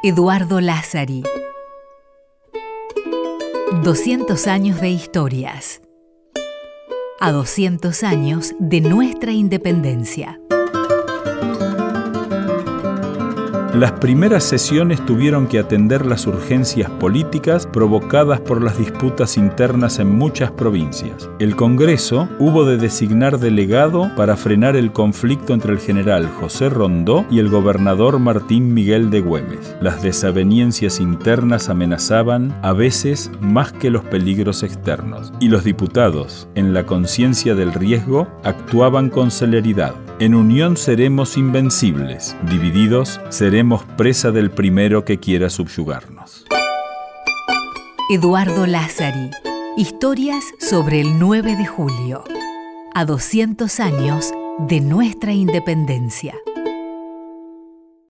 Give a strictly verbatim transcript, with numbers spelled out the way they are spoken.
Eduardo Lázari. doscientos años de historias. A doscientos años de nuestra independencia. Las primeras sesiones tuvieron que atender las urgencias políticas provocadas por las disputas internas en muchas provincias. El Congreso hubo de designar delegado para frenar el conflicto entre el general José Rondó y el gobernador Martín Miguel de Güemes. Las desavenencias internas amenazaban a veces más que los peligros externos, y los diputados, en la conciencia del riesgo, actuaban con celeridad. En unión seremos invencibles, divididos seremos presa del primero que quiera subyugarnos. Eduardo Lázari. Historias sobre el nueve de julio. A doscientos años de nuestra independencia.